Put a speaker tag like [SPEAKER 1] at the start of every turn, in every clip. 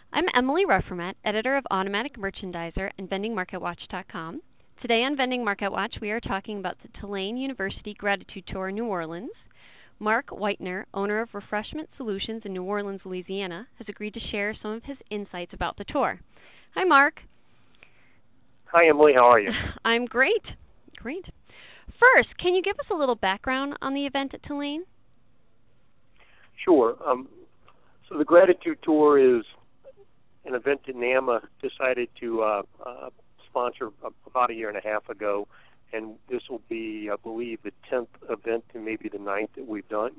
[SPEAKER 1] I'm Emily Ruffermet, editor of Automatic Merchandiser and VendingMarketWatch.com. Today on Vending Market Watch, we are talking about the Tulane University Gratitude Tour in New Orleans. Mark Whitener, owner of Refreshment Solutions in New Orleans, Louisiana, has agreed to share some of his insights about the tour. Hi, Mark.
[SPEAKER 2] Hi, Emily. How are you?
[SPEAKER 1] I'm great. Great. First, can you give us a little background on the event at Tulane?
[SPEAKER 2] Sure. So the Gratitude Tour is an event that NAMA decided to sponsor about a year and a half ago, and this will be, I believe, the 10th event and maybe the 9th that we've done.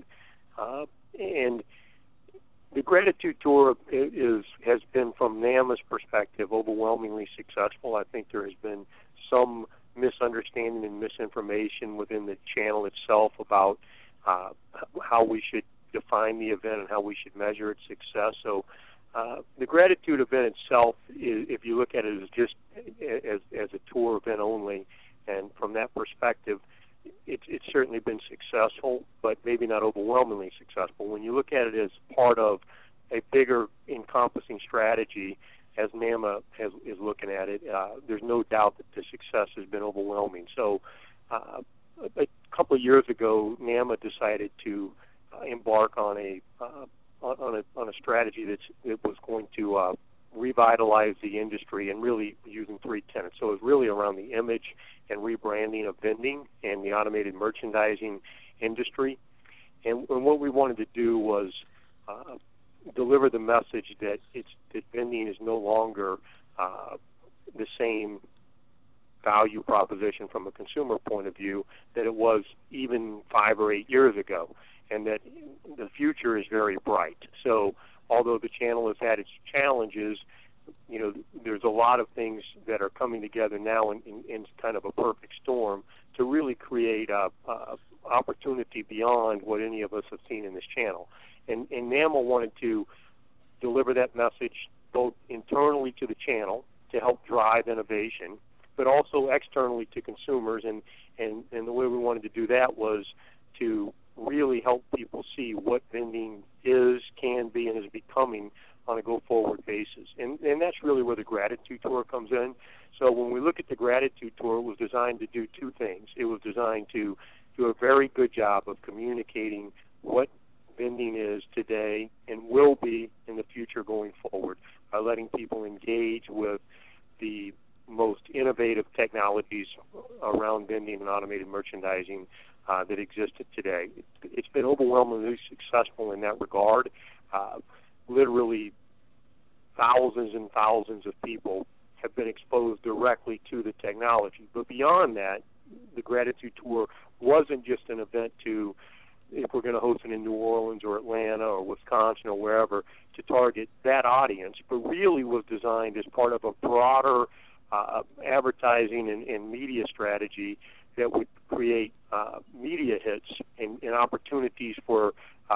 [SPEAKER 2] And the Gratitude Tour has been, from NAMA's perspective, overwhelmingly successful. I think there has been some misunderstanding and misinformation within the channel itself about how we should define the event and how we should measure its success. So the Gratitude event itself, if you look at it as just as a tour event only, and from that perspective, it's certainly been successful, but maybe not overwhelmingly successful. When you look at it as part of a bigger encompassing strategy, as NAMA is looking at it, there's no doubt that the success has been overwhelming. So a couple of years ago, NAMA decided to embark on a strategy that was going to revitalize the industry, and really using three tenets. So it was really around the image and rebranding of vending and the automated merchandising industry. And what we wanted to do was deliver the message that vending is no longer the same value proposition from a consumer point of view that it was even 5 or 8 years ago, and that the future is very bright. So although the channel has had its challenges, there's a lot of things that are coming together now in kind of a perfect storm to really create a opportunity beyond what any of us have seen in this channel. And NAMA wanted to deliver that message both internally to the channel to help drive innovation, but also externally to consumers. And the way we wanted to do that was to really help people see what vending is, can be, and is becoming on a go-forward basis. And that's really where the Gratitude Tour comes in. So when we look at the Gratitude Tour, it was designed to do two things. It was designed to do a very good job of communicating what vending is today and will be in the future going forward, by letting people engage with the most innovative technologies around vending and automated merchandising that existed today. It's been overwhelmingly successful in that regard. Literally thousands and thousands of people have been exposed directly to the technology. But beyond that, the Gratitude Tour wasn't just an event to, if we're going to host it in New Orleans or Atlanta or Wisconsin or wherever, to target that audience, but really was designed as part of a broader advertising and media strategy that would create media hits and opportunities for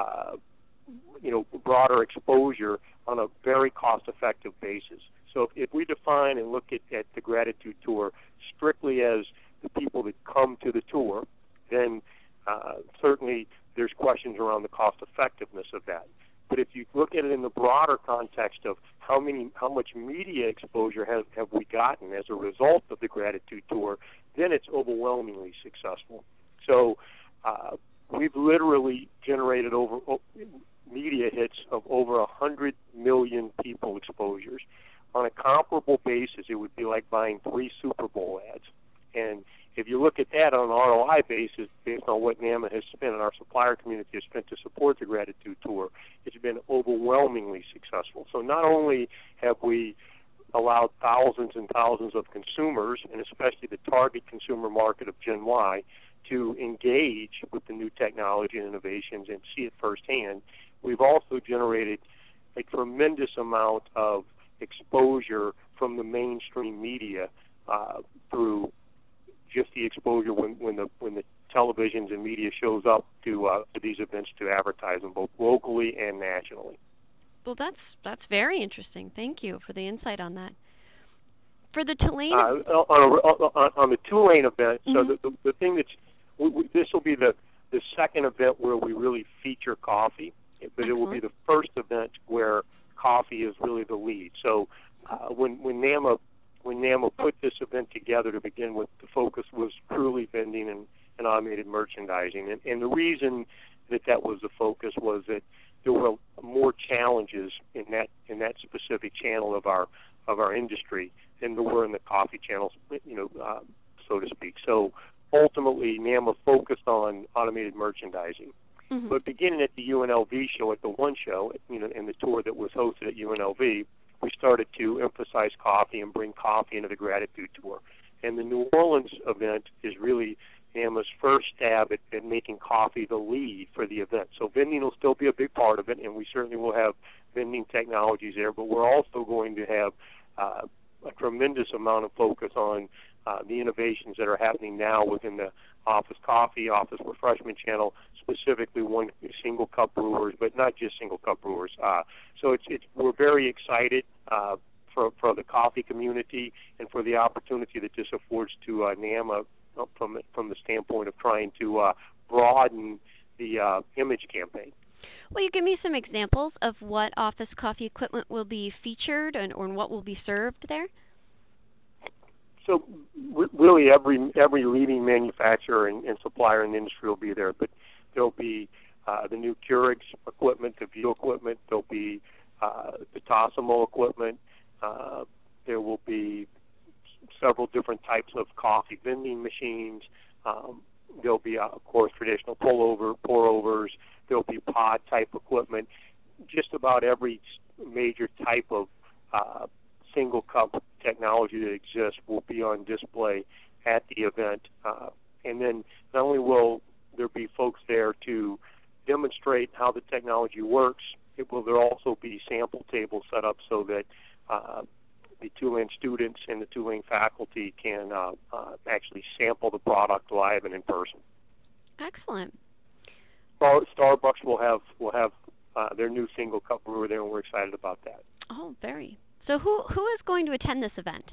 [SPEAKER 2] broader exposure on a very cost-effective basis. So if we define and look at the Gratitude Tour strictly as the people that come to the tour, then certainly there's questions around the cost-effectiveness of that. But if you look at it in the broader context of how much media exposure have we gotten as a result of the Gratitude Tour, then it's overwhelmingly successful. So we've literally generated over media hits of over 100 million people exposures. On a comparable basis, it would be like buying 3 Super Bowl ads. And if you look at that on an ROI basis, based on what NAMA has spent and our supplier community has spent to support the Gratitude Tour, it's been overwhelmingly successful. So not only have we allowed thousands and thousands of consumers, and especially the target consumer market of Gen Y, to engage with the new technology and innovations and see it firsthand, we've also generated a tremendous amount of exposure from the mainstream media through just the exposure when the televisions and media shows up to these events to advertise them both locally and nationally.
[SPEAKER 1] Well, that's very interesting. Thank you for the insight on that. For the Tulane
[SPEAKER 2] on the Tulane event,
[SPEAKER 1] mm-hmm.
[SPEAKER 2] So the thing that's this will be the second event where we really feature coffee, but
[SPEAKER 1] Excellent.
[SPEAKER 2] It will be the first event where coffee is really the lead. So when NAMA put this event together to begin with, the focus was truly vending and automated merchandising. And the reason that was the focus was that there were more challenges in that specific channel of our industry than there were in the coffee channels, so to speak. So ultimately, NAMA focused on automated merchandising. Mm-hmm. But beginning at the UNLV show, at the one show, in the tour that was hosted at UNLV, we started to emphasize coffee and bring coffee into the Gratitude Tour. And the New Orleans event is really NAMA's first stab at making coffee the lead for the event. So vending will still be a big part of it, and we certainly will have vending technologies there, but we're also going to have a tremendous amount of focus on the innovations that are happening now within the office coffee, office refreshment channel, specifically one single cup brewers, but not just single cup brewers. So we're very excited for the coffee community and for the opportunity that this affords to NAMA from the standpoint of trying to broaden the image campaign.
[SPEAKER 1] Will you give me some examples of what office coffee equipment will be featured or what will be served there?
[SPEAKER 2] So really every leading manufacturer and supplier in the industry will be there, but there'll be the new Keurig equipment, the View equipment, there'll be the Tassimo equipment, there will be several different types of coffee vending machines, there'll be, of course, traditional pour-overs, there'll be pod-type equipment. Just about every major type of single-cup technology that exists will be on display at the event. And then not only will there be folks there to demonstrate how the technology works, there'll also be sample tables set up so that the Tulane students and the Tulane faculty can actually sample the product live and in person.
[SPEAKER 1] Excellent.
[SPEAKER 2] Starbucks will have their new single cup brewer there, and we're excited about that.
[SPEAKER 1] Oh, very. So who is going to attend this event?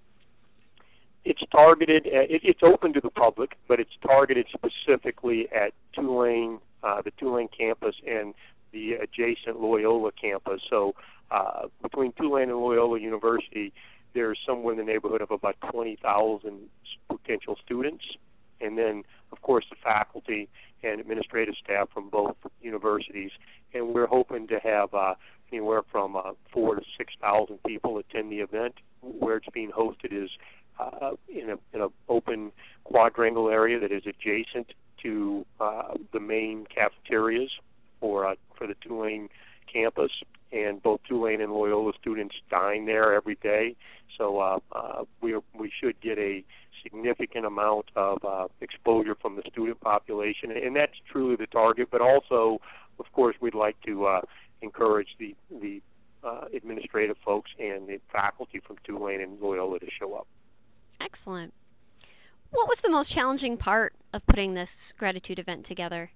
[SPEAKER 2] It's targeted. It's open to the public, but it's targeted specifically at Tulane, the Tulane campus, and the adjacent Loyola campus. So between Tulane and Loyola University, there's somewhere in the neighborhood of about 20,000 potential students, and then, of course, the faculty and administrative staff from both universities. And we're hoping to have anywhere from 4,000 to 6,000 people attend the event. Where it's being hosted is in an open quadrangle area that is adjacent to the main cafeterias for the Tulane campus, and both Tulane and Loyola students dine there every day. So we should get a significant amount of exposure from the student population, and that's truly the target. But also, of course, we'd like to encourage the administrative folks and the faculty from Tulane and Loyola to show up.
[SPEAKER 1] Excellent. What was the most challenging part of putting this gratitude event together?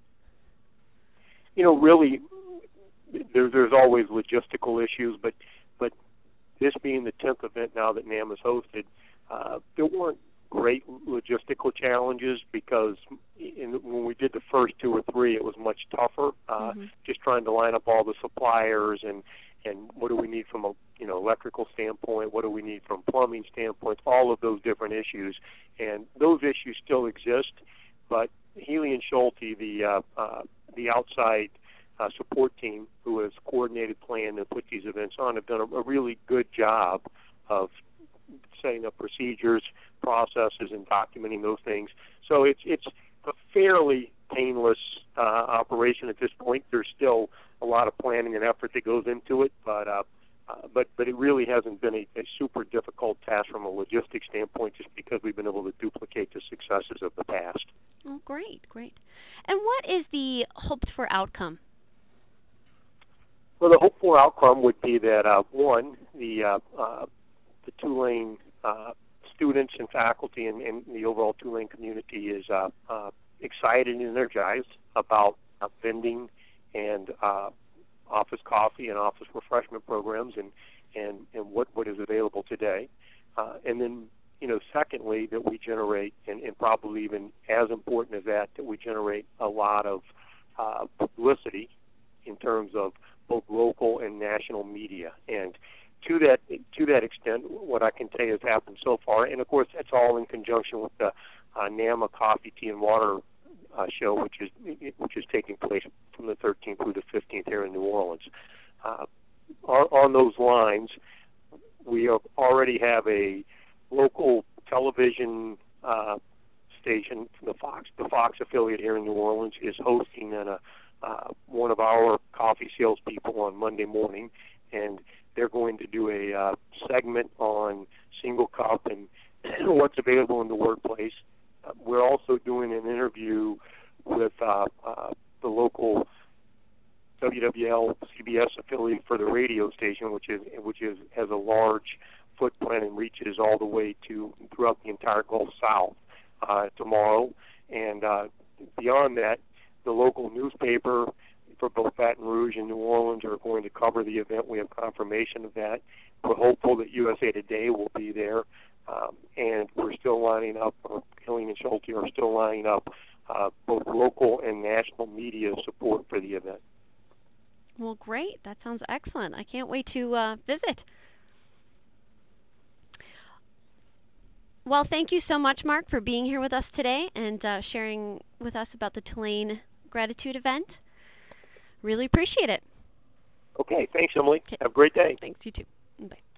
[SPEAKER 2] Really, there's always logistical issues, but this being the 10th event now that NAMA's hosted, there weren't great logistical challenges because when we did the first 2 or 3, it was much tougher. Just trying to line up all the suppliers and what do we need from a electrical standpoint, what do we need from plumbing standpoint, all of those different issues, and those issues still exist. But Healy and Schulte, the outside support team who has coordinated, planned, and put these events on, have done a really good job of setting up procedures, processes, and documenting those things. So it's a fairly painless operation at this point. There's still a lot of planning and effort that goes into it, but it really hasn't been a super difficult task from a logistics standpoint, just because we've been able to duplicate the successes of the past.
[SPEAKER 1] Oh, great. And what is the hoped for outcome?
[SPEAKER 2] Well, the hopeful outcome would be that one, the Tulane students and faculty and the overall Tulane community is excited and energized about vending and office coffee and office refreshment programs and what is available today. And then, secondly, that we generate, and probably even as important as that we generate a lot of publicity in terms of both local and national media. And to that extent, what I can tell you has happened so far, and of course that's all in conjunction with the NAMA Coffee, Tea, and Water show, which is taking place from the 13th through the 15th here in New Orleans. On those lines, we already have a local television station, the Fox affiliate here in New Orleans is hosting one of our coffee salespeople on Monday morning, and they're going to do a segment on single cup and what's available in the workplace. We're also doing an interview with the local WWL CBS affiliate for the radio station, which has a large footprint and reaches all the way throughout the entire Gulf South tomorrow. And beyond that, the local newspaper for both Baton Rouge and New Orleans are going to cover the event. We have confirmation of that. We're hopeful that USA Today will be there, and we're still lining up, or Killian and Schulte are still lining up both local and national media support for the event.
[SPEAKER 1] Well, great. That sounds excellent. I can't wait to visit. Well, thank you so much, Mark, for being here with us today and sharing with us about the Tulane Gratitude event. Really appreciate it.
[SPEAKER 2] Okay, thanks, Emily. Okay. Have a great day.
[SPEAKER 1] Thanks, you too. Bye.